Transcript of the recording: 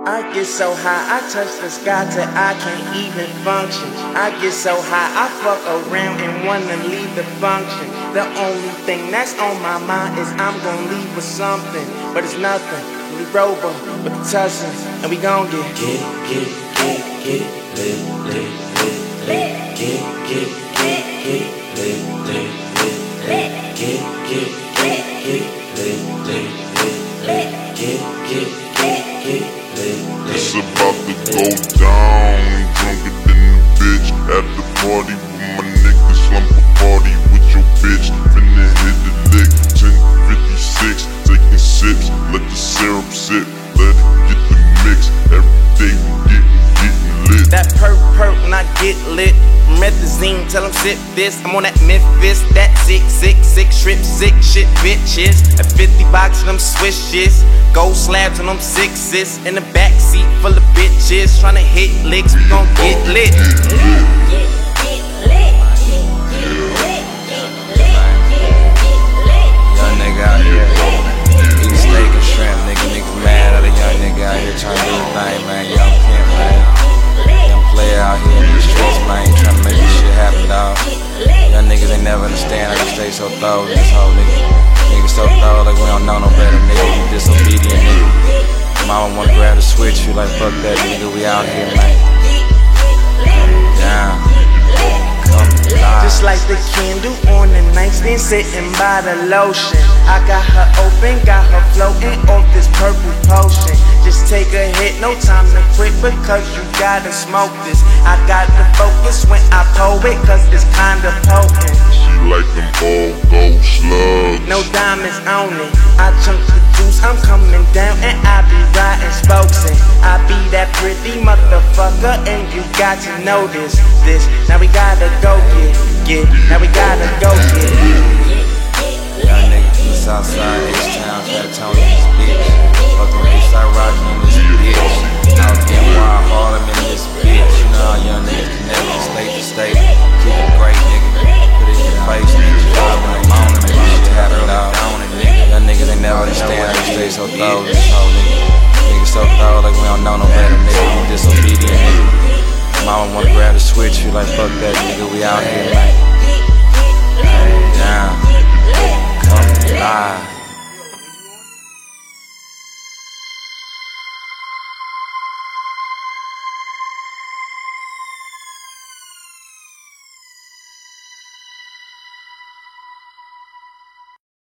I get so high, I touch the sky till I can't even function. I get so high, I fuck around and wanna leave the function. The only thing that's on my mind is I'm gonna leave with something, but it's nothing. We roll with the tussins, and we gon' get lit, lit, lit, lit, lit, get lit, lit, lit, It's about to go down, drunker than a bitch. At the party with my niggas, slump a party with your bitch. Finna hit the lick, 1056, taking sips, let the syrup sip, let it get the mix. Every day we getting lit. That perk when I get lit. Methazine, tell them sip this. I'm on that Memphis, that 666 strip, sick shit, bitches. A 50 box of them swishes, gold slabs on them sixes. In the backseat full of bitches, tryna hit licks, we gon' get lit. Young nigga out here eating steak and shrimp, niggas mad at a young nigga out here trying to do his thing, man. Young pimp, man. Young player out here in these streets, man, trying to make this shit happen, dawg. Young niggas ain't never understand how to stay so thorough in this whole nigga. Niggas so thorough like we don't know no better, nigga. You disobedient, nigga. Mama wanna grab the switch, you like fuck that, nigga. We out here, man. Down. Just like the candle on the nightstand, sitting by the lotion. I got her open, got her floating off this purple potion. Just take a hit, no time to quit, because you gotta smoke this. I got to focus when I pull it, cause it's kinda potent. She like them all gold slugs. No diamonds on it. I chunk the juice, I'm coming down, and I be riding spokes. I be that pretty motherfucker, and you got to know this. Now we gotta go get. Now we gotta go get. Young nigga from the south side, H-Town, trying to tone in this bitch. Fucking with H-Side rockin' in this bitch. Out getting wild, Harlem in this bitch. You know how young niggas connect from state to state. Keep it great, nigga. Put it in your face, nigga. Drive when they moan and make this shit happen, dawg. Young niggas ain't never understand how to stay so thorough in this whole nigga. Niggas so thorough like we don't know no better, nigga. You disobedient, nigga. Mama wanna grab the switch, you like fuck that, nigga. We out here, man. Down. Come live.